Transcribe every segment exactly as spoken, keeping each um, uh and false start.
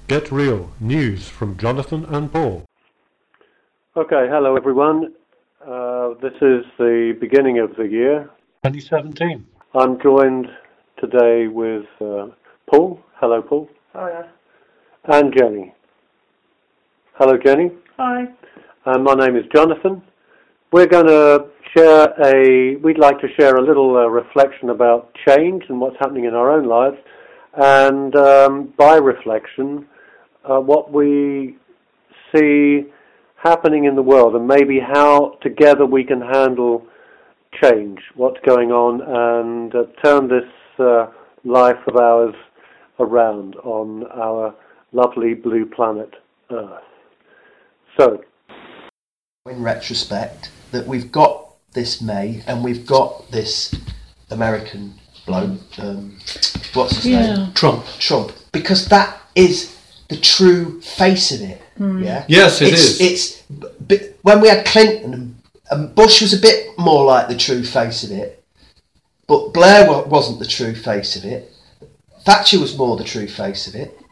Get Real News from Jonathan and Paul. Okay, hello everyone. Uh, this is the beginning of the year. twenty seventeen. I'm joined today with uh, Paul. Hello, Paul. Hiya. And Jenny. Hello, Jenny. Hi. And my name is Jonathan. We're going to share a, we'd like to share a little uh, reflection about change and what's happening in our own lives. And um, by reflection, uh, what we see happening in the world and maybe how together we can handle change, what's going on, and uh, turn this uh, life of ours around on our lovely blue planet Earth. So, in retrospect, that we've got this May and we've got this American bloke, um, what's his Yeah. name? Trump. Trump, because that is the true face of it. Mm. Yeah. Yes, it it's, is. It's b- when we had Clinton and, and Bush was a bit more like the true face of it, but Blair wa- wasn't the true face of it. Thatcher was more the true face of it.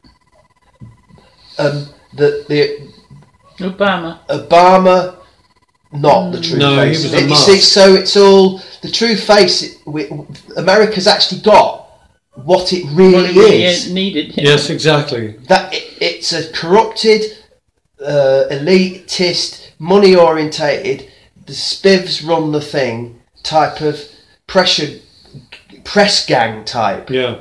Um, the the Obama. Obama, not the true No, he face was of a it. You mask. see, so it's all the true face. It, we, America's actually got what it really What it really is. needed. Yes, exactly. That it, it's a corrupted, uh, elitist, money orientated, the spivs run the thing type of pressure press gang type Yeah.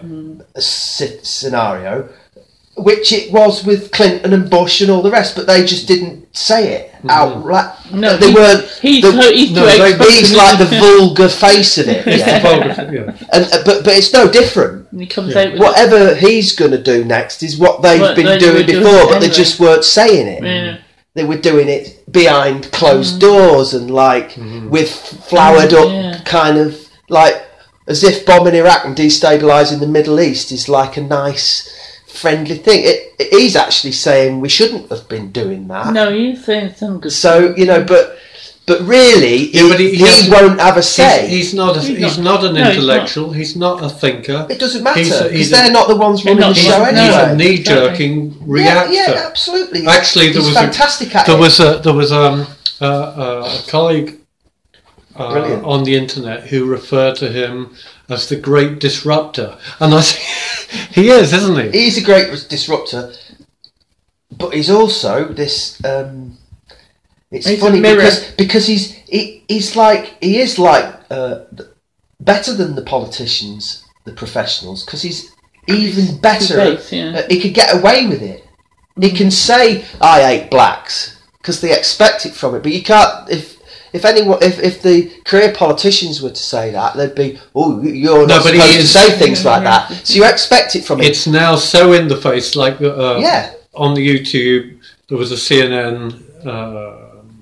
s- scenario, which it was with Clinton and Bush and all the rest, but they just didn't say it outright. No, they he- weren't. He's, the, so, he's no, too they- exposed, he's isn't like he? the vulgar face of it, yeah. Vulgar, yeah. and, uh, but but it's no different. And he comes Yeah. out with Whatever he's going to do next is what they've What been they doing were doing before, but they anyway. just weren't saying it. Yeah. They were doing it behind closed doors and like with flowered up Yeah. kind of like as if bombing Iraq and destabilising the Middle East is like a nice friendly thing. It, it, he's actually saying we shouldn't have been doing that. No, he's saying some good So you know, but but really, Yeah, he, but he- he he hasn't- won't have a say. He's, he's not. A, He's he's, not- not, an no, he's intellectual. He's not. a thinker. It doesn't matter He's a- because he's a- they're not the ones They're running not- the He's, show no, he's anyway. a knee-jerking reactor. Yeah, yeah, absolutely. Actually, there he's was a- fantastic at There it. was a there was um, uh, uh, a colleague uh, Brilliant. on the internet who referred to him as the Great Disruptor, and I think he is, isn't he? He's a great disruptor, but he's also this. Um, it's He's a funny mirror. because because he's he, he's like he is like uh, better than the politicians, the professionals, because he's even better. base, yeah. uh, he could get away with it. He can say I hate blacks because they expect it from it, but you can't if. If anyone, if, if the career politicians were to say that, they'd be, "Oh, you're No, not but he supposed to is- say things like Yeah. that." So you expect it from him. It's now so in the face. Like uh, Yeah. on the YouTube, there was a C N N uh,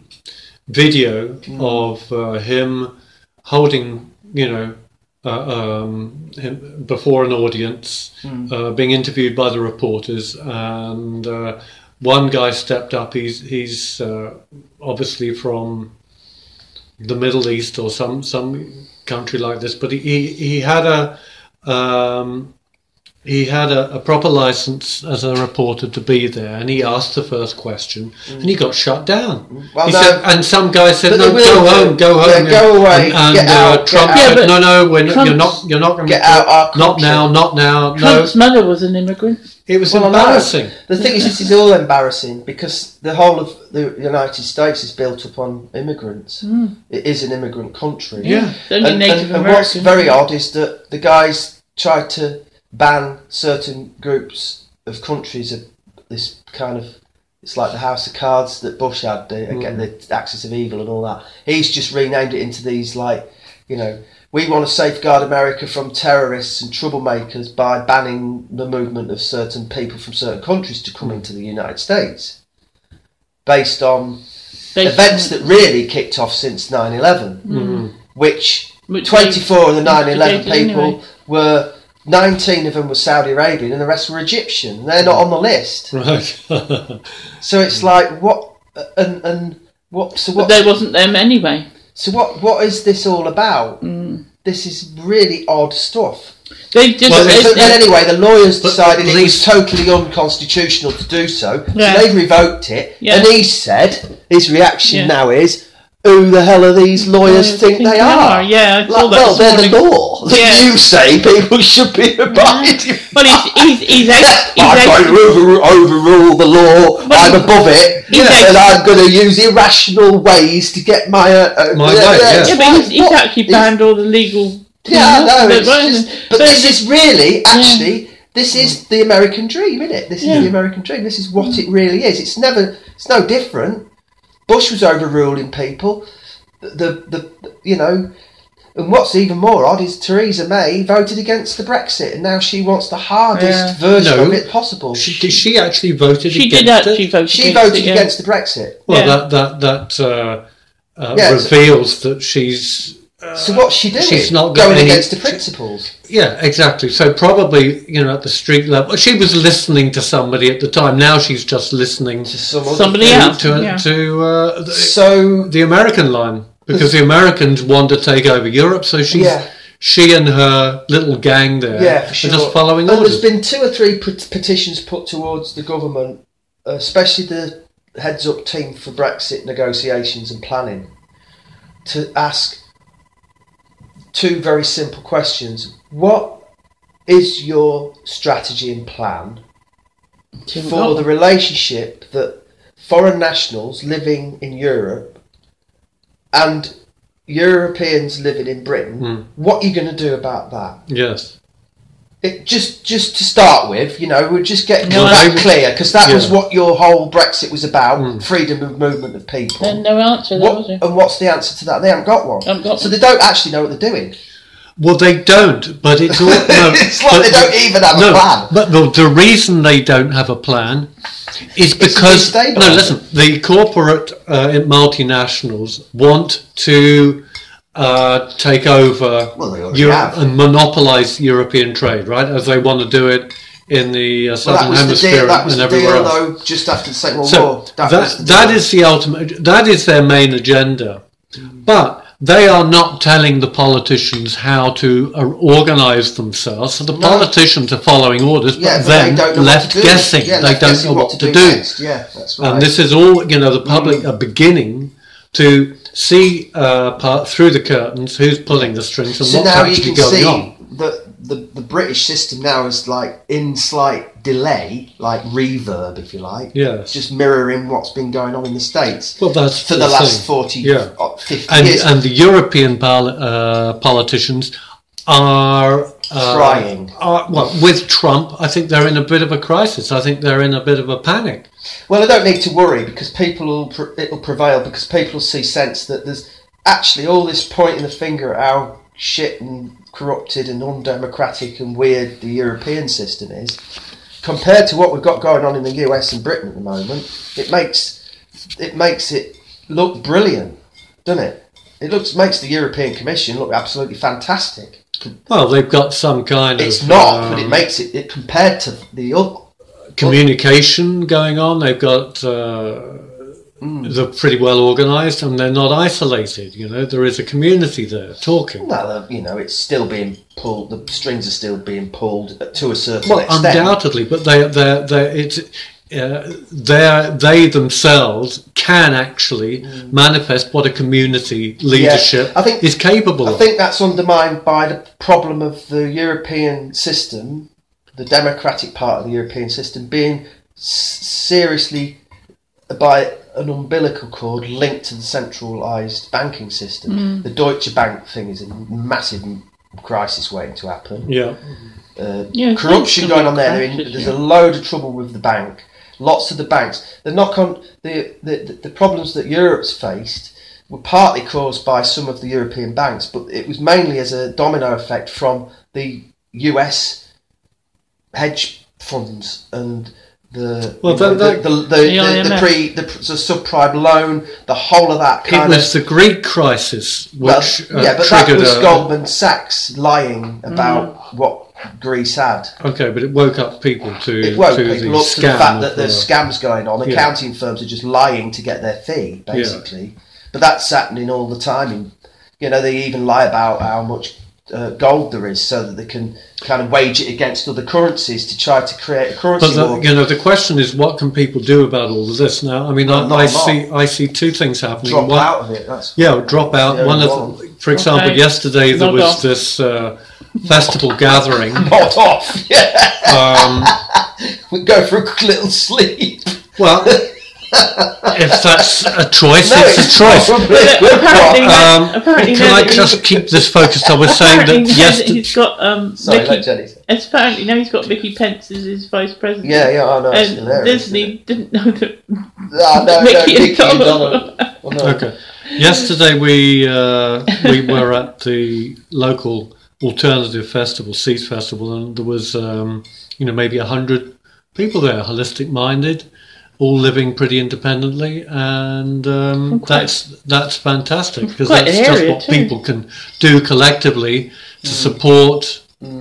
video Mm. of uh, him holding, you know, uh, um, him before an audience, Mm. uh, being interviewed by the reporters, and uh, one guy stepped up. He's he's uh, obviously from the Middle East or some some country like this, but he he, he had a um, he had a, a proper license as a reporter to be there, and he asked the first question, and he got shut down. Well, he no, said, and some guy said, but "No, they will go do. home, go Yeah, home, go away, And, and get uh, out, Trump get said, out. "No, no, we're, Trump's- you're not, you're not going to Get out our not country." now, not now." No, Trump's mother was an immigrant. it was Well, I know. embarrassing. The thing is, this is all embarrassing because the whole of the United States is built upon immigrants. Mm. It is an immigrant country. Yeah. It's only And, Native and, and American. what's very odd is that the guys tried to ban certain groups of countries of this kind of. It's like the House of Cards that Bush had, the, again, the Axis of Evil and all that. He's just renamed it into these, like, you know, we want to safeguard America from terrorists and troublemakers by banning the movement of certain people from certain countries to come into the United States, based on Based events on- that really kicked off since nine eleven, Mm. which, Which twenty-four of the they nine eleven instigated people anyway. were, nineteen of them were Saudi Arabian and the rest were Egyptian. They're not on the list. Right. So it's like, what, and, and what, so But what, there wasn't them anyway. so what, what is this all about? Mm. This is really odd stuff. They just, Well, they, But they, then anyway, the lawyers But decided at it was least- totally unconstitutional to do so, Yeah. so they've revoked it. Yeah. And he said, his reaction Yeah. now is, who the hell are these lawyers think, they are? Yeah, I saw Like, that well, this they're the morning. law. Yeah. You say people should be abiding. Well, he's he's he's, ex, he's I'm ex, going to over, overrule the law. But I'm he- above it, he's ex- and I'm going to use irrational ways to get my uh, uh, My way, yeah. yeah, but he's, he's What? actually banned all the legal. Yeah, no, but, it's right, just, but but this is really, Yeah. actually, this is the American dream, isn't it? This is Yeah. the American dream. This is what it really is. It's never, it's no different. Bush was overruling people. The, the, the you know, and what's even more odd is Theresa May voted against the Brexit, and now she wants the hardest Yeah. version No. of it possible. She, did she actually voted she against did actually it? vote. She against voted it, yeah. against the Brexit. Well, Yeah. that that that uh, uh, Yeah, it's- reveals that she's So what's she doing? she's not got going any- against the principles. yeah, exactly. So probably, you know, at the street level, she was listening to somebody at the time. Now she's just listening To some other Somebody thing. else. to Yeah. to uh, the, So the American line, because the Americans want to take over Europe. So she's Yeah. she and her little gang there yeah, for are sure. just following and orders. there's been two or three pet- petitions put towards the government, uh, especially the heads-up team for Brexit negotiations and planning, to ask two very simple questions. What is your strategy and plan for the relationship that foreign nationals living in Europe and Europeans living in Britain, Hmm. what are you going to do about that? Yes. It just just to start with, you know, we're just getting No, that I- clear, because that was Yeah. what your whole Brexit was about, Mm. freedom of movement of people. Then no answer, there was What, there? and what's the answer to that? They haven't got one. Haven't got so one. they don't actually know what they're doing. Well, they don't, but it's all. No, It's like but- they don't even have a no, plan. But the, the reason they don't have a plan is because no, destabilising. listen, the corporate uh, multinationals want to uh, take over Well, they already Europe have. and monopolise European trade, right? As they want to do it in the uh, Well, that southern was the hemisphere deal. That was and the everywhere deal, else. though. Just after the Second World So War, that, that was the that deal. is the ultimate. That is their main agenda, but they are not telling the politicians how to uh, organise themselves. So the No. politicians are following orders, Yeah, but but then they don't know left what to do. guessing. Yeah, they left don't guessing know what, to do. next. Yeah, that's right. And this is all, you know, the public are beginning to see uh, part, through the curtains who's pulling the strings and So what's now you actually can going see on. that the, the British system now is like in slight delay, like reverb, if you like. Yes. Just mirroring what's been going on in the States Well, that's for the last thing. forty, Yeah. uh, fifty And, years. and the European pol- uh, politicians are uh, Trying. Are, well, with Trump, I think they're in a bit of a crisis. I think they're in a bit of a panic. Well, I don't need to worry, because people will pre- it'll prevail, because people will see sense that there's actually all this pointing the finger at how shit and corrupted and undemocratic and weird the European system is, compared to what we've got going on in the U S and Britain at the moment. It makes it makes it look brilliant, doesn't it? It looks makes the European Commission look absolutely fantastic. Well, they've got some kind It's of not, um, but it makes it, it compared to the other. communication going on. They've got uh, they're pretty well organised, and they're not isolated. You know, there is a community there talking. Well, you know, it's still being pulled. The strings are still being pulled to a certain Well, extent. undoubtedly, but they they they it's. Uh, they they themselves can actually manifest what a community leadership I think- is capable I of. think that's undermined by the problem of the European system, the democratic part of the European system, being s- seriously by an umbilical cord linked to the centralised banking system. The Deutsche Bank thing is a massive crisis waiting to happen. Yeah, Uh, Yeah, corruption it's going on there. crisis, I mean, there's yeah. a load of trouble with the bank. Lots of the banks. The knock on the, the the problems that Europe's faced were partly caused by some of the European banks, but it was mainly as a domino effect from the U S hedge funds and the Well, you know, that- the, the, the, The the, I M the F. pre the, the subprime loan, the whole of that it kind was of the Greek crisis well, which uh, yeah, but that triggered was a, Goldman Sachs lying about what Greece had. Okay, but it woke up people to It woke to people the up scam to the fact of, that there's uh, scams going on. yeah. Accounting firms are just lying to get their fee, basically. But that's happening all the time. And, you know, they even lie about how much uh, gold there is, so that they can kind of wage it against other currencies to try to create a currency But the, war. you know, the question is, what can people do about all of this now? I mean, Well, not I, I a lot. see I see two things happening. Drop One- out of it. That's Yeah, drop out. Yeah, One of, wrong. the, for example, Okay. yesterday there Log was off. this uh, festival gathering. not off. Yeah, Um, we go for a little sleep. well, if that's a choice, No, it's a choice. probably a good apparently, one. no- Um, apparently can no, I that just he's- keep this focused? I was saying apparently that no, yesterday. he's got um. Sorry, Vicky, let Jenny say. it's apparently now he's got Vicky Pence as his vice president. Yeah, yeah, I know. It's And hilarious, Disney isn't it? didn't know that Ah, no, no, Mickey and Mickey and Donald. Donald. Oh, no. Okay. Yesterday we uh, we were at the local alternative festival, Seas Festival, and there was um, you know maybe a hundred people there, holistic minded, all living pretty independently, and um, Quite- that's that's fantastic because quite that's an just area what too. people can do collectively to support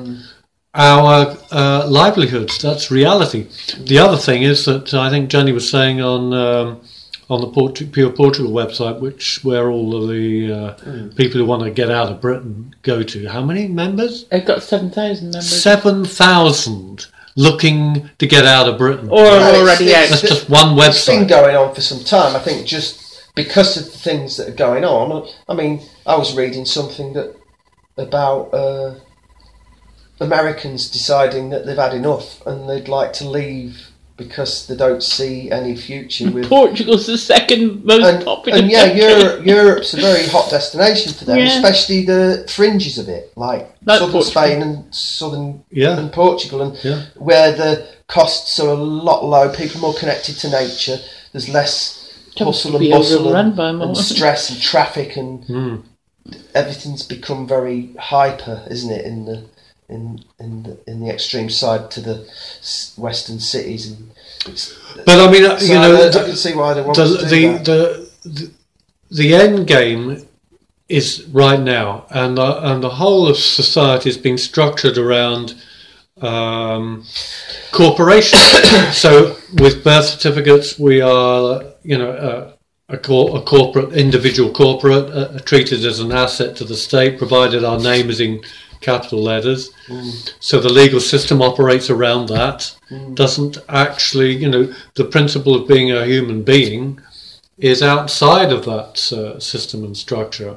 our uh, livelihoods. That's reality. The other thing is that I think Jenny was saying on um, on the Port- Pure Portugal website, which where all of the uh, people who want to get out of Britain go to. How many members? They've got seven thousand members. Seven thousand looking to get out of Britain. Or are No, it's- already it's- out. That's just one It's been website. going on for some time. I think just because of the things that are going on. I mean, I was reading something that about uh, Americans deciding that they've had enough and they'd like to leave because they don't see any future with. Portugal's the second most And, popular. and yeah, country. Europe, Europe's a very hot destination for them, Yeah. especially the fringes of it, like, Like southern Portugal. Spain and southern Yeah. and Portugal, and Yeah. where the costs are a lot low, people are more connected to nature. There's less Tends hustle to and be bustle overrun and, by more. and stress and traffic, and Mm. everything's become very hyper, isn't it? In the in in the in the extreme side to the s- western cities, and it's, But I mean, uh, so you know, I, I the, can see why they want the, to do the, that. the, the, the end game is right now, and the, and the whole of society is being structured around um, corporations. So with birth certificates, we are, you know, uh, a, cor- a corporate, individual corporate, uh, treated as an asset to the state, provided our name is in capital letters. So the legal system operates around that. Doesn't actually, you know, the principle of being a human being is outside of that uh, system and structure.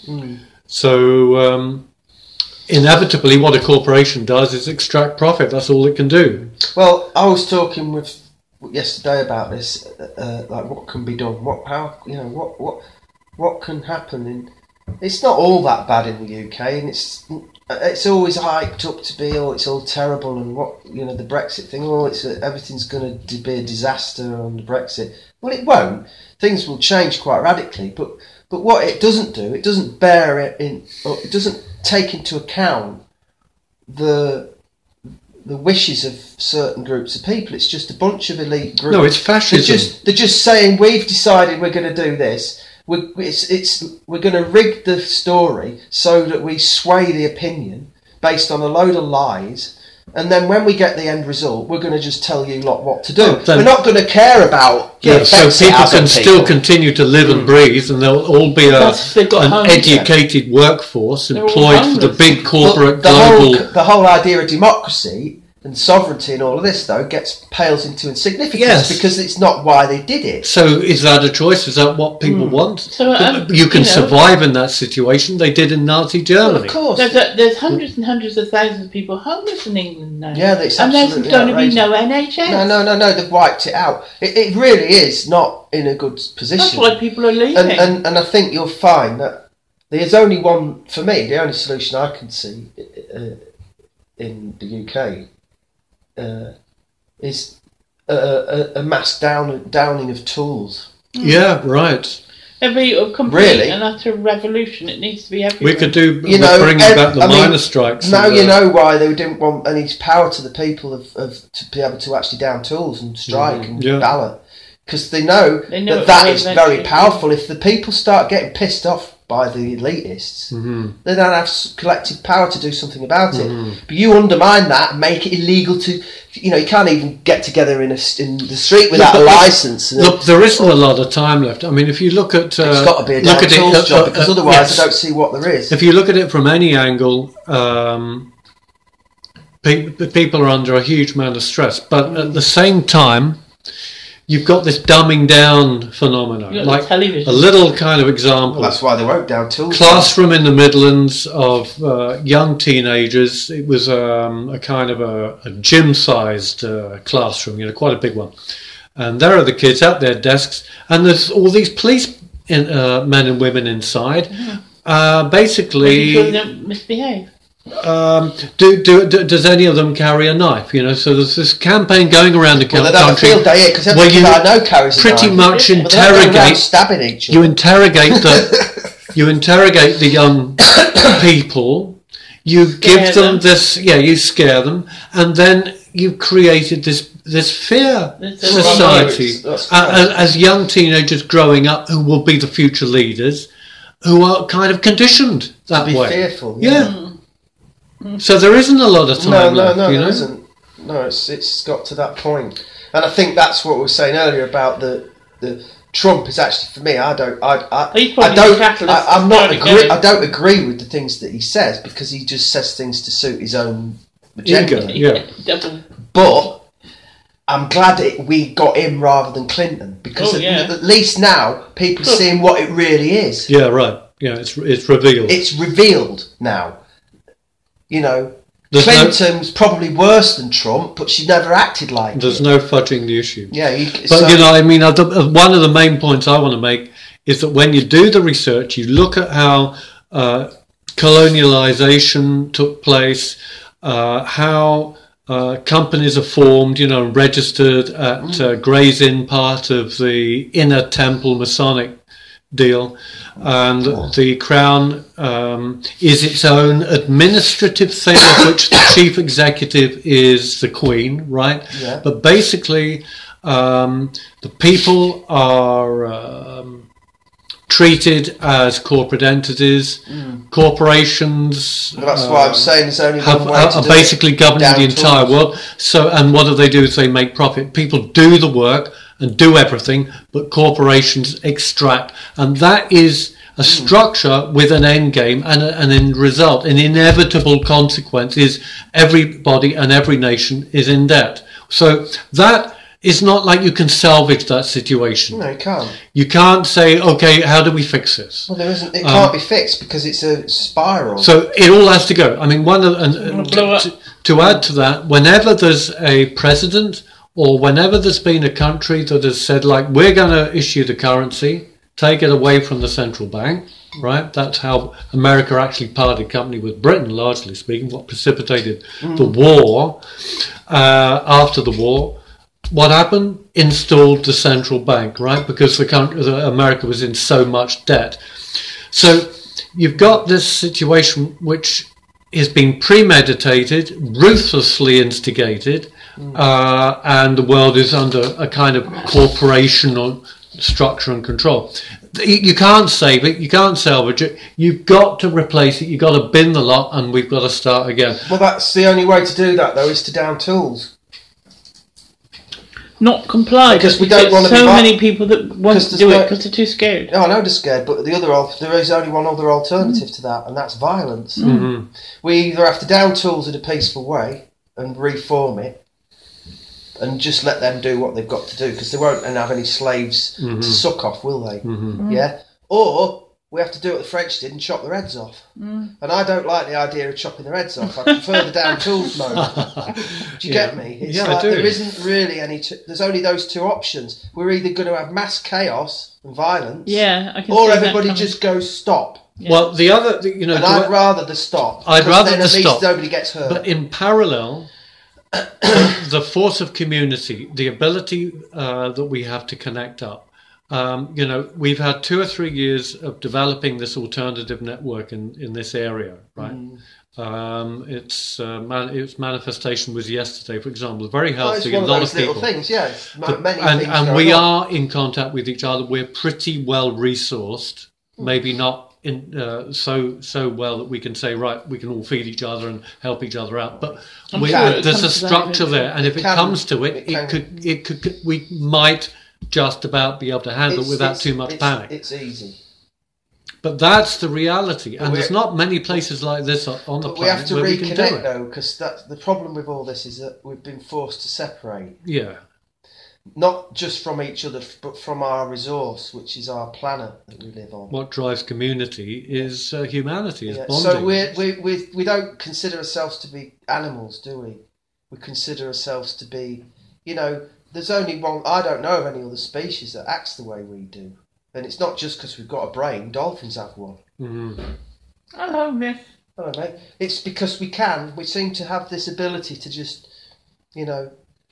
So um, inevitably, what a corporation does is extract profit. That's all it can do. Well, I was talking with yesterday about this, uh, like what can be done, what how you know what what what can happen in. It's not all that bad in the U K, and it's it's always hyped up to be, oh, it's all terrible, and what you know the Brexit thing, oh, it's a, everything's going to be a disaster on the Brexit. Well, it won't. Things will change quite radically, but but what it doesn't do, it doesn't bear it in, or it doesn't take into account the the wishes of certain groups of people. It's just a bunch of elite groups. No, it's They're fascism. just they're just saying we've decided we're going to do this. We're, it's, it's, we're going to rig the story so that we sway the opinion based on a load of lies, and then when we get the end result, we're going to just tell you lot what to do. Oh, then- we're not going to care about the Yeah, so effects it people has on can still people. continue to live and breathe, and they'll all be a, That's if they've got an homes, educated workforce They're all employed for the homeless. big corporate But the global. whole, the whole idea of democracy and sovereignty and all of this, though, gets pales into insignificance Yes. because it's not why they did it. So is that a choice? Is that what people want? So, um, you can you know- survive in that situation. They did in Nazi Well, Germany. of course. There's, a, there's hundreds and hundreds of thousands of people homeless in England now. Yeah, that's and there's absolutely going outrageous. to be no N H S. No, no, no, no. They've wiped it out. It, it really is not in a good position. That's why people are leaving. and, and and I think you'll find that there's only one for me. The only solution I can see uh, in the U K uh, is a, a, a mass down, downing of tools. Yeah, right. There'll be a complete Really? and utter revolution. It needs to be everywhere. We could do You know, bringing ev- back the I mean, miners' strikes. Now and, you uh, know why they didn't want any power to the people of, of to be able to actually down tools and strike Mhm, and yeah. ballot, because they know, They know that it that will is eventually very powerful. If the people start getting pissed off by the elitists, Mm-hmm. they don't have s- collective power to do something about Mm-hmm. it. But you undermine that and make it illegal to, you know, you can't even get together in a, s- in the street without Look, a but- license. And Look, there isn't a lot of time left. I mean, if you look at... Uh, it's got to be a look damn at it, tools uh, job, uh, because uh, otherwise yes. I don't see what there is. If you look at it from any angle, um, pe- people are under a huge amount of stress. But at the same time, you've got this dumbing down phenomenon. You've got Like the television. a little kind of example. Well, that's why they wrote down tools. Classroom in the Midlands of uh, young teenagers. It was um, a kind of a, a gym-sized uh, classroom, you know, quite a big one. And there are the kids at their desks, and there's all these police in, uh, men and women inside. Uh, basically, Making sure they don't misbehave. um, do, do, do, does any of them carry a knife? You know, so there's this campaign going around the Well, they don't have a country field day here because where every you kid I know carries a pretty knife. much But they don't go around interrogate. stabbing each You other. interrogate the you interrogate the young people. You give them, them. this, yeah. You scare them, and then you've created this this fear This is society Well, that's uh, right. as, as young teenagers growing up who will be the future leaders, who are kind of conditioned that Be way. fearful. Yeah. So there isn't a lot of time No, no, left. no, you there know? isn't. No, it's it's got to that point, and I think that's what we were saying earlier about the the Trump is actually for me. I don't. I I, He's I probably don't. the catalyst I, I'm not to agree. get it. I don't agree with the things that he says because he just says things to suit his own agenda. Ego. Yeah. Double. But I'm glad it, we got him rather than Clinton because Oh, at, yeah. at least now people are Look. seeing what it really is. Yeah, right. Yeah, it's it's revealed. It's revealed now. You know, There's no- Clinton's probably worse than Trump, but she never acted like There's it. no fudging the issue. Yeah, you, But so, you know, I mean, uh, the- uh, one of the main points I want to make is that when you do the research, you look at how uh, colonialization took place, uh, how uh, companies are formed, you know, registered at uh, Gray's Inn, part of the Inner Temple Masonic deal, and the Crown um, is its own administrative thing, of which the chief executive is the Queen, right? Yeah. But basically, um, the people are um, treated as corporate entities. Corporations. that's why I'm um, saying there's only have, one way are, to are do basically it. governing Down the entire tools. world. So, and what do they do? Is they make profit. People do the work and do everything, but corporations extract, and that is a structure with an end game and a, an end result. An inevitable consequence is everybody and every nation is in debt. So that is not like you can salvage that situation. No, you can't. You can't say, okay, how do we fix this? Well, there isn't. It Um, can't be fixed because it's a spiral. So it all has to go. I mean, one of, and, gonna and blow up. to, to add to that, whenever there's a president or whenever there's been a country that has said, like, we're going to issue the currency, take it away from the central bank, right? That's how America actually parted company with Britain, largely speaking, what precipitated the war. Uh, after the war, what happened? Installed the central bank, right? Because the country, the, America was in so much debt. So you've got this situation which is being premeditated, ruthlessly instigated, uh, and the world is under a kind of corporational structure and control. You you can't save it, you can't salvage it, you've got to replace it, you've got to bin the lot, and we've got to start again. well, that's the only way to do that, though, is to down tools. Not comply Because we there's don't wanna be so vi- many people that want 'Cause to there's do it no- because they're too scared. No, I know they're scared, but the other al- there is only one other alternative to that, and that's violence. Mhm. We either have to down tools in a peaceful way and reform it, and just let them do what they've got to do, because they won't and have any slaves Mhm. to suck off, will they? Mhm. Yeah. Or we have to do what the French did and chop their heads off. And I don't like the idea of chopping their heads off. I prefer the down tools mode. Do you Yeah. get me? It's Yeah, I like do. there isn't really any. T- there's only those two options. We're either going to have mass chaos and violence, Yeah, I can or see that everybody coming. just goes stop. Yeah. Well, the other, the- you know, And to- I'd rather the stop. I'd 'cause rather then the at least stop. nobody gets hurt. but in parallel, the force of community, the ability uh, that we have to connect up. Um, you know, we've had two or three years of developing this alternative network in, in this area, right? Um, its uh, man, its manifestation was yesterday, for example, very Well, it's healthy. one a of lot those of people. little things, yeah. It's ma- The- many and things and going we on. are in contact with each other. We're pretty well resourced, maybe not in, uh, so so well that we can say, right, we can all feed each other and help each other out. But I'm we, sure it there's a comes to that structure eventually. there, and if It it, can- comes to it, it it, can- could it could we might just about be able to handle It's- it without it's- too much it's, panic. It's easy. But that's the reality, and But there's we're- not many places like this on on the But we have planet to where we can do reconnect it. though, because that's the problem with all this is that we've been forced to separate, Yeah, not just from each other, but from our resource, which is our planet that we live on. what drives community is uh, humanity, is Yeah, bonding. So we we we we don't consider ourselves to be animals, do we? We consider ourselves to be, you know, there's only one. I don't know of any other species that acts the way we do, and it's not just because we've got a brain. Dolphins have one. Mhm. Hello, Miss. Hello, mate. It's because we can. We seem to have this ability to just, you know,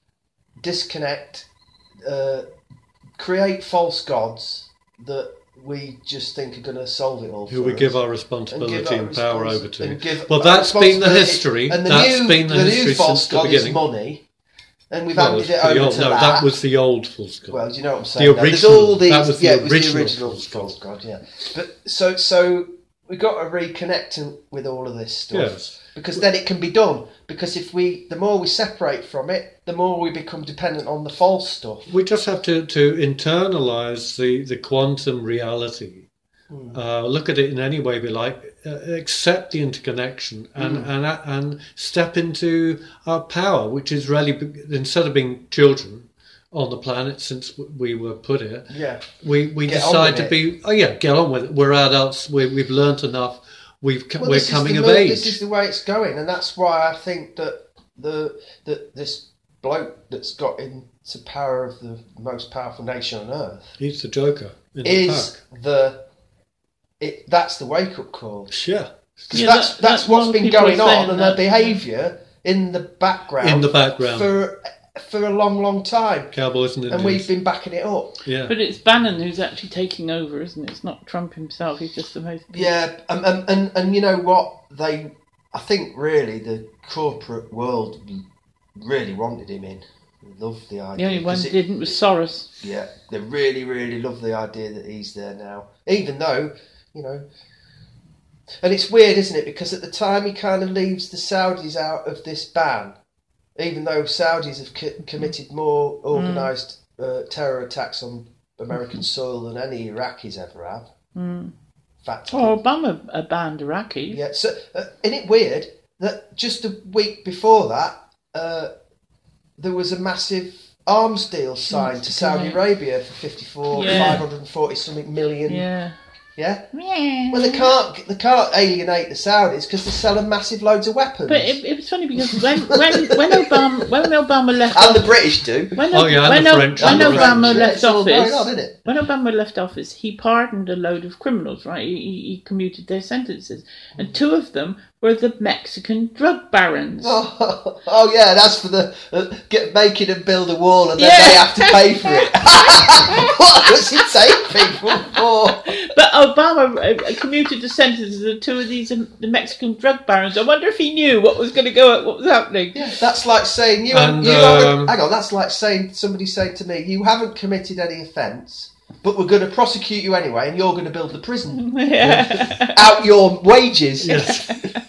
disconnect, uh, create false gods that we just think are going to solve it all. Who for we us. give our And responsibility give and, our power respons- over to. and give Well, our that's been the responsibility- history. And the That's new, been the, the history new false since the god beginning. is money, and we've Well, handed it's it pretty over old. to No, that. that was the old false god. Well, do you know what I'm saying? The Now, There's original- all these. that was the yeah, it was original the original false false god. god. Yeah, but so so we got to reconnect in- with all of this stuff. Yes. Because then it can be done. Because if we, the more we separate from it, the more we become dependent on the false stuff. We just have to, to internalize the, the quantum reality. Mm. Uh, look at it in any way we like, uh, accept the interconnection, and, Mm. and and step into our power, which is really, instead of being children on the planet since we were put here, Yeah. we, we Get on decide with to it. be, oh yeah, get on with it. We're adults, we, we've learnt enough, we've, Well, we're this is coming the of mo- age. This is the way it's going, and that's why I think that the that this bloke that's got into power of the most powerful nation on earth He's the joker in the is pack. the it. That's the wake up call. Yeah. 'Cause Yeah, that's that- that's that's what's what been people are going on, saying and that. their behaviour in the background In the background. for for a long, long time, Cowboys and Indians. and we've been backing it up. yeah. But it's Bannon who's actually taking over, isn't it? It's not Trump himself. He's just the most. Yeah, and and and, and you know what they. I think really the corporate world really wanted him in. They loved the idea. The only one 'cause who it- didn't was Soros. Yeah, they really, really love the idea that he's there now. Even though, you know, and it's weird, isn't it? Because at the time he kind of leaves the Saudis out of this ban, even though Saudis have co- committed more organised uh, terror attacks on American soil than any Iraqis ever have. Mm. In fact, Oh, Obama uh, banned Iraqis. yeah. So, uh, isn't it weird that just a week before that, uh, there was a massive arms deal signed to Saudi Yeah. Arabia for fifty-four, Yeah. five hundred and forty something million. Yeah. Yeah? Yeah. Well, they can't they can't alienate the Saudis because they're selling massive loads of weapons. But it, it was funny because when when when Obama when Obama left and the office, British do. when, Oh, yeah, and when, the O- French when and the Obama French. left It's all office, going on, isn't it? when Obama left office, he pardoned a load of criminals. Right, he, he, he commuted their sentences, and two of them were the Mexican drug barons. Oh, oh yeah, that's for the uh, get making them build a wall and then Yeah. they have to pay for it. What does he take people for? But Obama uh, commuted the sentences of two of these um, the Mexican drug barons. I wonder if he knew what was going to go, what was happening. Yeah, that's like saying you. And, you um, haven't, hang on, that's like saying somebody saying to me, "You haven't committed any offence, but we're going to prosecute you anyway, and you're going to build the prison Yeah. out your wages." Yes.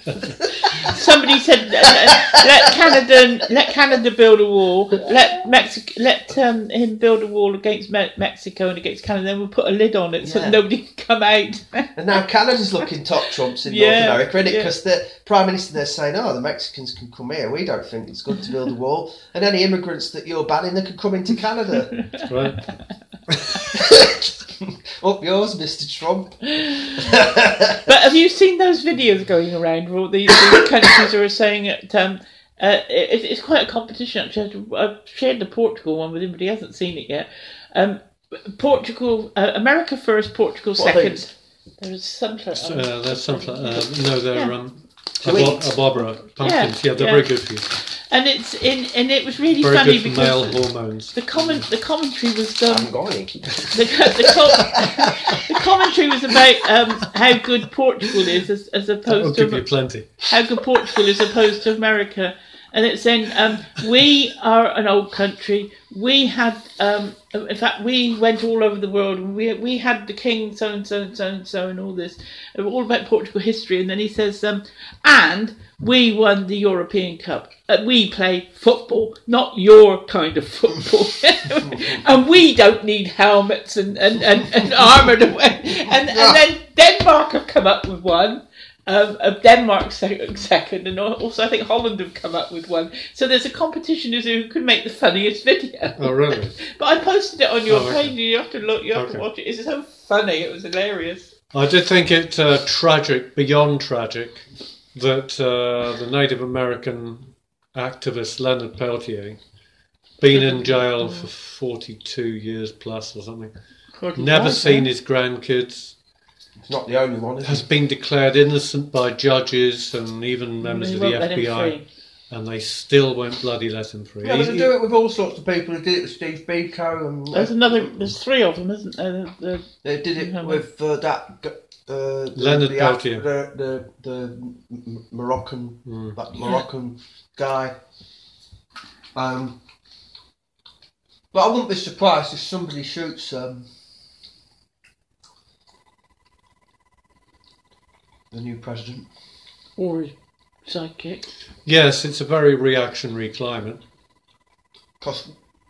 Somebody said, let, let Canada let Canada build a wall. Let Mexico let um, him build a wall against Me- Mexico and against Canada. Then we'll put a lid on it so Yeah. nobody can come out. And now Canada's looking top trumps in Yeah, North America, isn't it? yeah. Because the Prime Minister there saying, "Oh, the Mexicans can come here. We don't think it's good to build a wall, and any immigrants that you're banning, they can come into Canada." Right. Up yours, Mister Trump. But have you seen those videos going around where all these, these countries are saying it? Um, uh, it, it's quite a competition. Actually, I've shared the Portugal one with him, but he hasn't seen it yet. Um, Portugal, uh, America first, Portugal What second. things? There's something. Uh, there's sunflower. Uh, no, they're Yeah. um, To abo- eat. abobra pumpkins. Yeah, Yeah, they're yeah. very good for you. And it's in, and it was really Very funny good for male because hormones. the comment, the commentary was I'm um, going. the, the, com- the commentary was about um, how good Portugal is as, as That will opposed to give you plenty. how good Portugal is opposed to America. and it's saying um, we are an old country. We had, um, in fact, we went all over the world, and we we had the king, so and so and so and so, and all this, all about Portugal history. And then he says, um, and we won the European Cup. Uh, we play football, not your kind of football, and we don't need helmets and and and, and armour. To wear. And and then Denmark have come up with one. Um, of Denmark second, and also I think Holland have come up with one. So there's a competition as to who can make the funniest video. Oh, really? But I posted it on your Oh, okay. page. You have to look. You have Okay. to watch it. It's so funny. It was hilarious. I did think it uh, tragic, beyond tragic, that uh, the Native American activist Leonard Peltier, been in jail for forty-two years plus or something, never seen his grandkids. It's not the only one, is Has it? been declared innocent by judges and even members They of the won't let F him B I, free. and they still won't bloody let him free. Yeah, but He- they do it with all sorts of people. They did it with Steve Biko, and There's another. There's three of them, isn't there? The, the, they did it Mhm. with uh, that g- uh, the, Leonard the, Peltier. the, the the M- Moroccan Mm. that Moroccan guy. Um, but I wouldn't be surprised if somebody shoots um, the new president. or his sidekick. Yes, it's a very reactionary climate. Because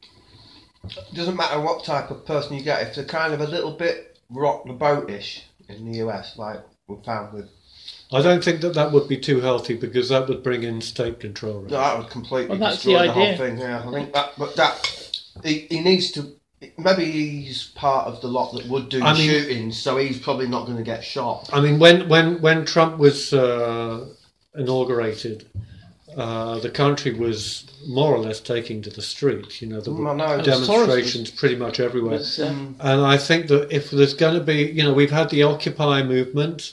it doesn't matter what type of person you get, if they're kind of a little bit rock the boat-ish in the U S, like we found with... I don't think that that would be too healthy because that would bring in state control. Right? No, that would completely Well, that's destroy the the, whole idea. thing, yeah. I think that, but that, he, he needs to... Maybe he's part of the lot that would do I the mean- shooting, so he's probably not going to get shot. I mean, when when when Trump was uh, inaugurated, uh, the country was more or less taking to the streets. You know, there Mm, I were know. demonstrations pretty much everywhere. Was, uh, Mm. And I think that if there's going to be, you know, we've had the Occupy movement,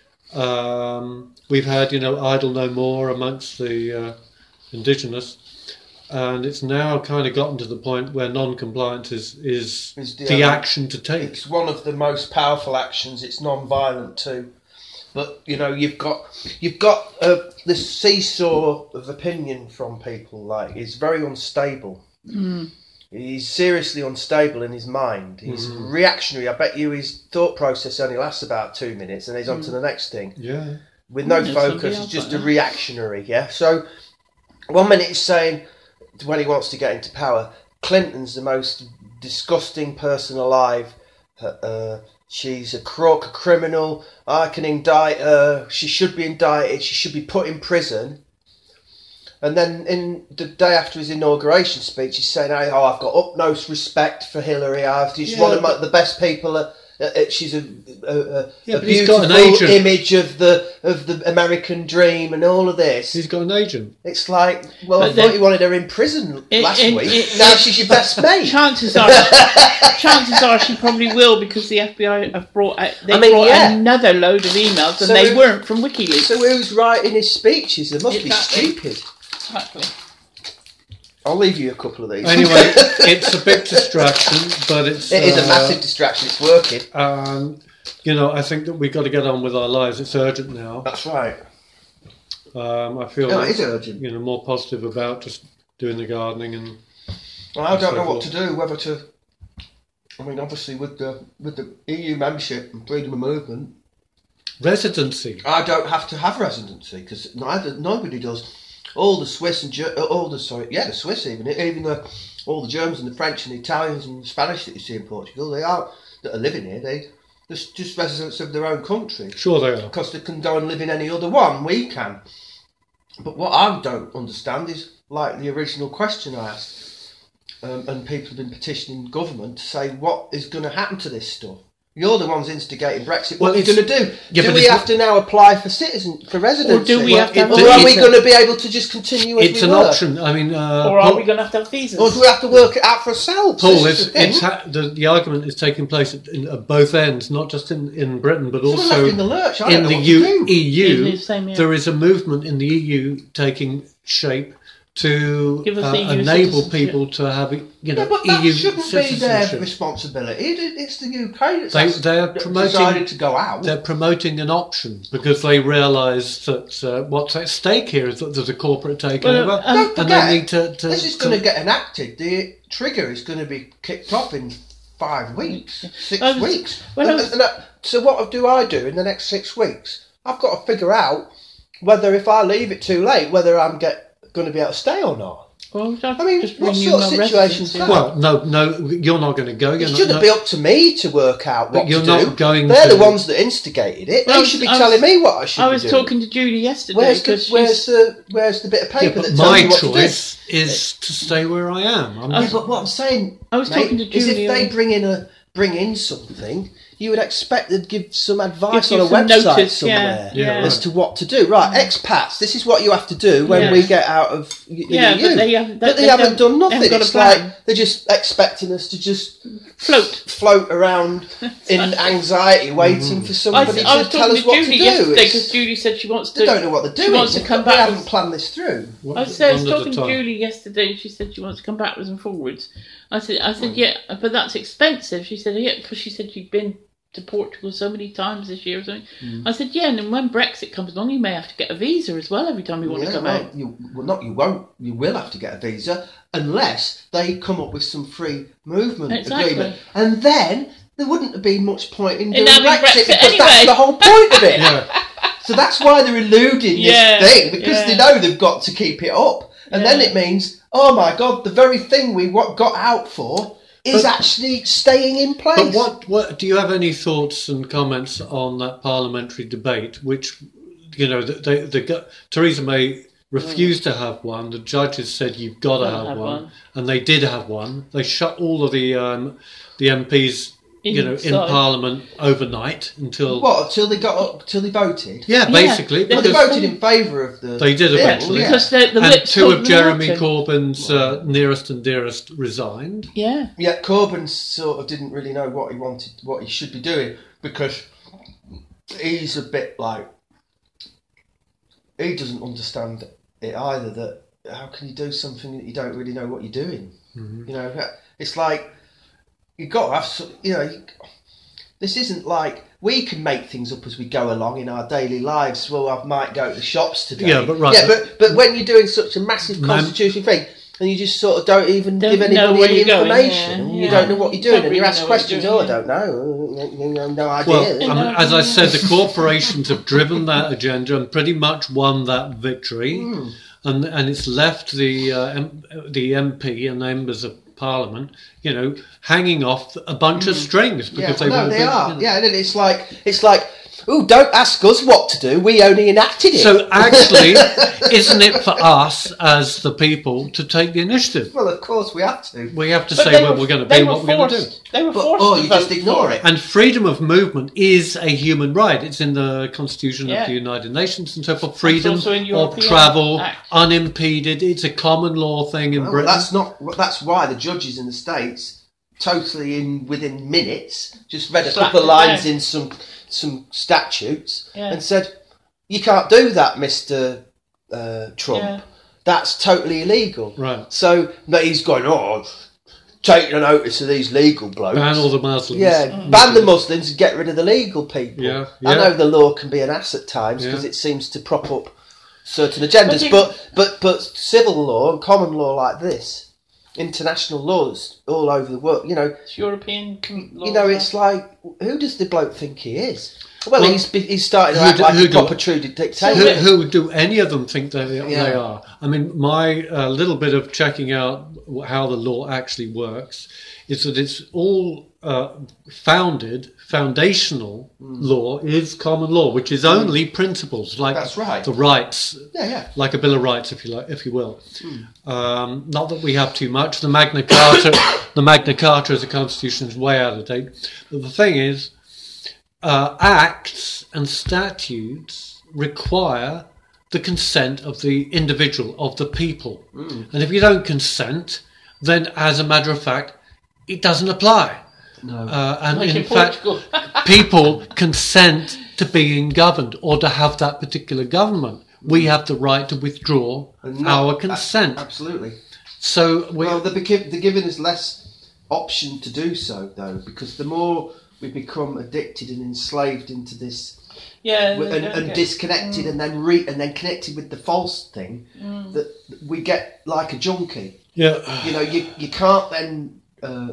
um, we've had, you know, Idle No More amongst the uh, indigenous, and it's now kind of gotten to the point where non-compliance is, is Is the, the um, action to take. It's one of the most powerful actions. It's non-violent too, but you know you've got you've got uh, this seesaw of opinion from people. Like he's very unstable. mm, He's seriously unstable in his mind. He's Mhm. reactionary. I bet you his thought process only lasts about two minutes, and he's on to the next thing Yeah. with no Mm, somebody focus. else It's just like a that. reactionary. Yeah. So one minute he's saying when he wants to get into power, Clinton's the most disgusting person alive. Uh, uh, she's a crook, a criminal. I can indict her. She should be indicted. She should be put in prison. And then in the day after his inauguration speech, he's saying, "Oh, I've got utmost respect for Hillary. I've, she's Yeah, one of my, but- the best people. Uh, uh, she's a, a, a, Yeah, a but he's beautiful got an agent. image of the of the American dream and all of this." He's got an agent. It's like, well, I But thought then- you wanted her in prison It- last it- week. it- now it- she's your best mate. chances are, chances are she probably will, because the F B I have brought out, they I mean, brought yeah. another load of emails, and So they who- weren't from WikiLeaks. So who's writing his speeches? They must Exactly. be stupid. Exactly. I'll leave you a couple of these. Anyway, it's a big distraction, but it's It is a uh, massive distraction. It's working. Um, you know, I think that we've got to get on with our lives. It's urgent now. That's right. Um, I feel No, it is urgent. you know more positive about just doing the gardening and Well, I don't So know what forth. to do. Whether to, I mean, obviously with the with the E U membership and freedom of movement, residency. I don't have to have residency because neither nobody does. All the Swiss and Ger- all the sorry, yeah, the Swiss even even the all the Germans and the French and the Italians and the Spanish that you see in Portugal, they are that are living here. They just just residents of their own country Sure, they are. because they can go and live in any other one. We can. But what I don't understand is like the original question I asked, um, and people have been petitioning government to say what is going to happen to this stuff. You're the ones instigating Brexit. What Well, are you it's- going to do? Yeah, do but we it's have not- to now apply for citizen for residency? Or do we Well, have to have it- a Or are we visa? going to be able to just continue as It's we an were? option. I mean, uh, Or are Paul, we going to have to have visas? Or do we have to work it out for ourselves? Paul, This is it's, the thing. it's ha- the, the argument is taking place at, in, at both ends, not just in, in Britain, but So we're also left in the lurch. I in don't know the what U- to do. E U. In the same, yeah. There is a movement in the E U taking shape to Give us uh, E U enable citizenship. people to have, you know, Yeah, but that E U shouldn't be their citizenship. responsibility. It- It's the U K that's They, has they're promoting. decided to go out. They're promoting an option because they realise that uh, what's at stake here is that there's a corporate takeover, Well, um, Don't and forget, they need to. to this is to- going to get enacted. The trigger is going to be kicked off in five weeks, six I was- weeks. well, I And- was- and that- so what do I do in the next six weeks? I've got to figure out whether if I leave it too late, whether I'm get going to be able to stay or not. Well, I mean, just what renew sort of my situation's residency. that? Well, no, no, you're not going to go. You're It not, shouldn't no, be up to me to work out But what you're to not do. going They're to- the ones that instigated it. Well, They should be I was- telling me what I should I be was doing. talking to Julie yesterday Where's the, because where's she's. the where's the bit of Yeah, paper but that tells my you what to do? choice is to stay where I am. I'm, Yeah, but what I'm saying, I was mate, talking to is if Julie they and- bring in a bring in something, you would expect they'd give some advice Give on you a some website notice, somewhere yeah, yeah. as to what to do. Right, expats, this is what you have to do when Yeah. we get out of y- the Yeah, E U. but they haven't- But they, they haven't don't- done they nothing. haven't got a It's plan. like they're just expecting us to just Float. float around in anxiety, waiting for I, somebody I was to tell talking us to what to Julie do. yesterday It's- because Julie said she wants to. They don't know what they're doing. She wants to come they back. haven't planned this through. I was, I was one at a talking to time. Julie yesterday, and she said she wants to come backwards and forwards. I said, I Hmm. said, yeah, but that's expensive. She said, yeah, because she said she'd been to Portugal so many times this year or something. Hmm. I said, yeah, and then when Brexit comes along, you may have to get a visa as well every time you want Yeah, to come well, out. You, well, not you won't. You will have to get a visa unless they come up with some free movement Exactly. agreement, and then there wouldn't have been much point in In doing having Brexit, Brexit because anyway. that's the whole point of it. yeah. So that's why they're eluding Yeah, this thing, because yeah. they know they've got to keep it up, and Yeah. then it means, oh my God, the very thing we wa- got out for is But- actually staying in place. But what, what do you have any thoughts and comments on that parliamentary debate, which, you know, they, they got, Theresa May refused to have one. The judges said you've got to Gotta have, have one. one. and they did have one. They shut all of the um, the M Ps, you know, in Inside. Parliament overnight until What, till they got up, till they voted? yeah, Yeah, basically they- Well, they because voted in favour of the They did bill, eventually. yeah. Because the, the and whips two told of them Jeremy not to. Corbyn's uh, nearest and dearest resigned. Yeah. Yeah, Corbyn sort of didn't really know what he wanted, what he should be doing, because he's a bit like, he doesn't understand it either. That how can you do something that you don't really know what you're doing? Mm-hmm. You know, it's like you've got to have some. You know, you, this isn't like we can make things up as we go along in our daily lives. Well, I might go to the shops today. Yeah, but right. Yeah, but but when you're doing such a massive Man- constitutional thing. And you just sort of don't even Don't give know anybody where any you're going, information. yeah, You yeah. don't know what you're doing, Don't and you really ask know what questions. you're Oh, I doing, don't know. You know, no idea. Well, I mean, as I said, the corporations have driven that agenda and pretty much won that victory, Hmm. and and it's left the uh, M- the M P and members of Parliament, you know, hanging off a bunch of strings Hmm. yeah, because well, they no, will they be, are. you know. Yeah, and it's like it's like, oh, don't ask us what to do. We only enacted it. So actually, isn't it for us as the people to take the initiative? well, of course we have to. We have to But say they where were- we're going to they be and were what we're going to do. forced- They were But, forced oh, to you vote just ignore for it. And freedom of movement is a human right. It's in the Constitution Yeah. of the United Nations and so forth. Freedom also in of European travel, Act. unimpeded. It's a common law thing in Well, Britain. that's not. That's why the judges in the States, totally in within minutes, just read a Slapped couple of it lines down. in some some statutes Yeah. and said, "You can't do that, Mister Uh, Trump. Yeah. That's totally illegal." Right. So but he's going, "Oh, take the notice of these legal blokes." Ban all the Muslims. Yeah, ban the Muslims and get rid of the legal people. Yeah, I yeah. know the law can be an ass at times because Yeah. it seems to prop up certain agendas, you- but, but but civil law and common law like this, international laws all over the world, you know, It's European com- law. you know, it's like, who does the bloke think he is? Well, Well, he's he's starting to who act do- like who a do- proper true dictator. Who, who do any of them think they, Yeah. they are? I mean, my uh, little bit of checking out how the law actually works is that it's all uh, founded, foundational law is common law, which is only principles like That's right. the rights, Yeah, yeah. like a Bill of Rights, if you like, if you will. Um, not that we have too much. The Magna Carta, the Magna Carta as a constitution is way out of date. But the thing is, uh, acts and statutes require the consent of the individual, of the people. And if you don't consent, then as a matter of fact, it doesn't apply. No. Uh, and Like in in fact, Portugal. people consent to being governed or to have that particular government, we have the right to withdraw And not- our consent. Absolutely. So we, Well, they're, beca- they're giving us less option to do so, though, because the more we become addicted and enslaved into this, Yeah, and, they don't and get- disconnected, Mm. and then re- and then connected with the false thing, Mm. that we get like a junkie. yeah, You know, you you can't then uh,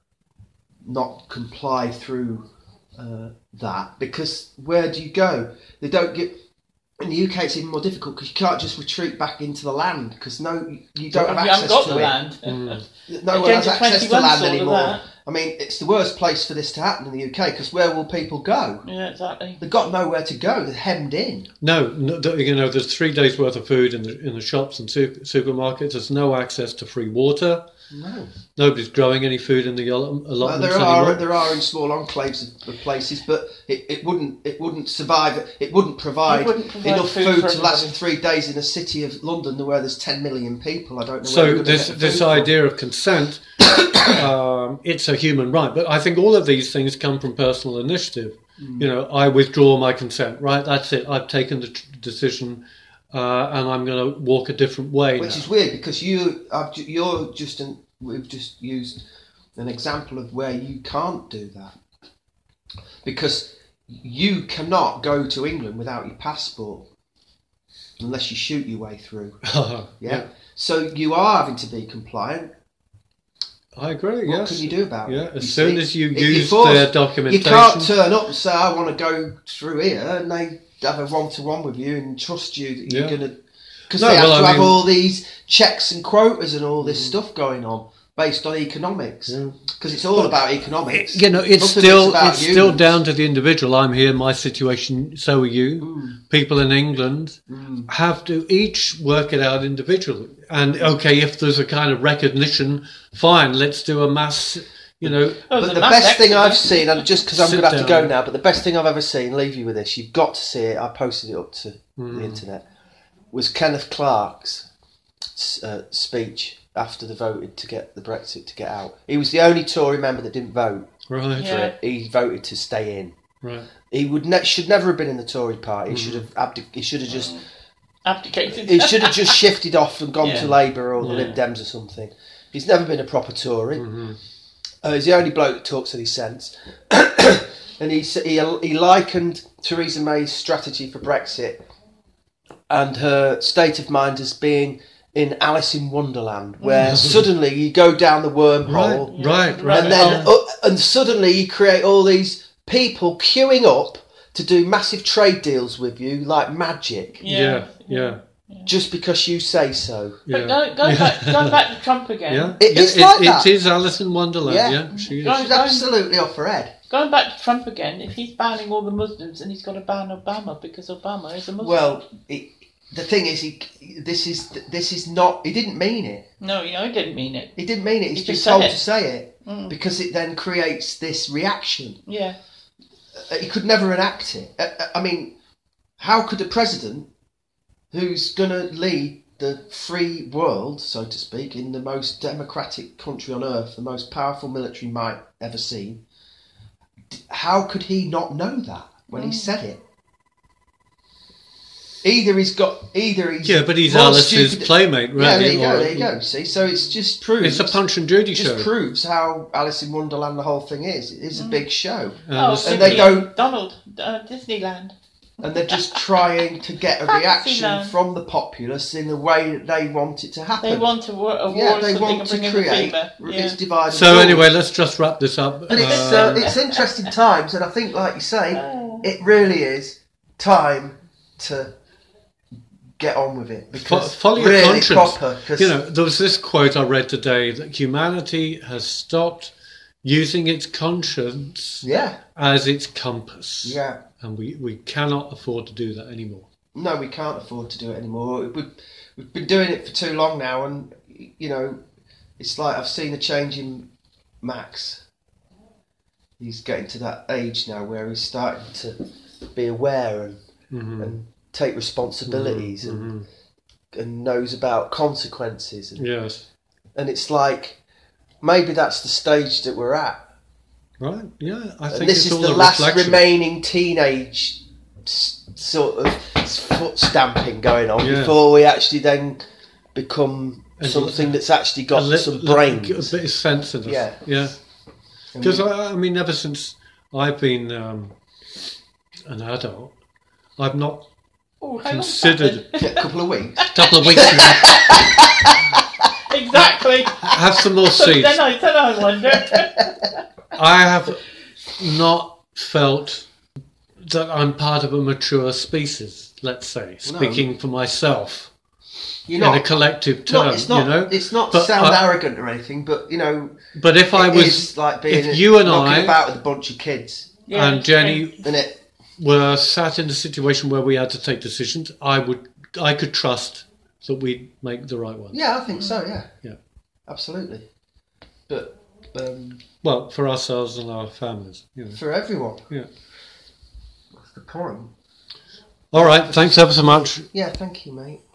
not comply through uh, that, because where do you go? They don't get. In the U K, it's even more difficult because you can't just retreat back into the land because no, you don't have You haven't access got to the it. land. Mm. No one has Agenda access to twenty-one land sort of anymore. that. I mean, it's the worst place for this to happen in the U K because where will people go? Yeah, exactly. They've got nowhere to go. They're hemmed in. no, no, th- you know, there's three days worth of food in the in the shops and su- supermarkets. There's no access to free water. No. Nobody's growing any food in the al- Well, allotments there are anymore. there are in small enclaves of, of places, but it, it wouldn't it wouldn't survive. It wouldn't provide, It wouldn't provide enough food food, for to last everybody. for three days in a city of London where there's ten million people. I don't know. Where So you're gonna this get the this food from. idea of consent, um, it's a human right, but I think all of these things come from personal initiative. Mm. You know, I withdraw my consent. Right, that's it. I've taken the t- decision, uh, and I'm going to walk a different way. Which now. is weird because you I've, ju- you're just an, we've just used an example of where you can't do that because you cannot go to England without your passport unless you shoot your way through. Yeah. Yeah. So you are having to be compliant. I agree. What yes. can you do about Yeah, it? as You soon see? as you If use you're forced- their You documentation, can't turn up and say, I want to go through here, and they have a one-to-one with you and trust you that you're Yeah. going to... Because No, they have well, to I have mean- all these checks and quotas and all this stuff going on based on economics. Yeah. Because it's all about economics. you know, it's Nothing still about it's still humans. down to the individual. I'm here, my situation. So are you. Mm, People in England mm. have to each work it out individually. And okay, if there's a kind of recognition, fine, let's do a mass. You know, Oh, But there's the a mass best thing I've exodus. seen, and just because I'm Sit going to have to go down. now, but the best thing I've ever seen, leave you with this, you've got to see it, I posted it up to Mm. the internet, was Kenneth Clarke's uh, speech after they voted to get the Brexit to get out. He was the only Tory member that didn't vote right, Yeah. for it. He voted to stay in. right. He would ne- should never have been in the Tory party. He Mm. should have abdic- He should have just Abdicated. he should have just shifted off and gone Yeah. to Labour or the Yeah. Lib Dems or something. He's never been a proper Tory. Mhm. Uh, he's the only bloke that talks any sense. And he, s- he he likened Theresa May's strategy for Brexit and her state of mind as being in Alice in Wonderland, where suddenly you go down the wormhole, Right, right, right. and then uh, and suddenly you create all these people queuing up to do massive trade deals with you like magic, yeah, yeah, just because you say so. yeah. But going, going, back, going back to Trump again. Yeah, It yeah, is like that. It is Alice in Wonderland. Yeah. Yeah, she is. Right. She's absolutely off her head. Going back to Trump again. If he's banning all the Muslims, and he's got to ban Obama because Obama is a Muslim. Well, it, the thing is, he this is this is not. He didn't mean it. no, you know, he didn't mean it. He didn't mean it. He's He been just said told it. to say it Mm. because it then creates this reaction. Yeah. Uh, He could never enact it. Uh, uh, I mean, how could a president who's going to lead the free world, so to speak, in the most democratic country on earth, the most powerful military might ever seen, d- how could he not know that when he Mm. said it? Either he's got, either he's Yeah, but he's more Alice's stupid- playmate, right? Yeah, there you Or- go. There you go. See, so it's just proves. It's a Punch and Judy It just show. proves how Alice in Wonderland the whole thing is. It is a big show, And oh, it's- and they Disney- don't- Donald, uh, Disneyland. and they're just trying to get a reaction Fantasyland. from the populace in the way that they want it to happen. They want a war, a war yeah, or they something want and to bring in the create. FEMA. Yeah. It's divided. so and rule. anyway, let's just wrap this up. But it's Um, uh, it's interesting times, and I think, like you say, Oh. it really is time to get on with it because Fo- follow your really conscience. proper. 'cause- You know, there was this quote I read today that humanity has stopped using its conscience yeah, as its compass. yeah. And we, we cannot afford to do that anymore. No, we can't afford to do it anymore. We've, we've been doing it for too long now, and you know, it's like I've seen a change in Max. He's getting to that age now where he's starting to be aware and, Mhm. and take responsibilities and, Mhm. and knows about consequences. And, Yes. and it's like maybe that's the stage that we're at. Right. Yeah. I think And this it's is all the a last reflection. remaining teenage s- sort of foot stamping going on Yeah. before we actually then become And something that's actually got a li- some li- brains. a bit of sense in us. Yeah. Yeah. And Because I, I mean, ever since I've been um, an adult, I've not Oh, how long's considered that a couple of weeks. a couple of weeks to then? Exactly. have some more So seeds. then I, then I wonder. I have not felt that I'm part of a mature species, let's say, speaking for myself You're in not. a collective No, term, it's not. you know. It's not But sound I- arrogant or anything, but you know, But if I it was, is like being if you and knocking I about with a bunch of kids, Yeah, and it's Jenny true. isn't it? were sat in a situation where we had to take decisions, I would, I could trust that we'd make the right one. Yeah, I think so. Yeah. Yeah. Absolutely. But um, Well, for ourselves and our families, you know. for everyone. Yeah. That's the point. All right. Thanks ever so much. Yeah. Thank you, mate.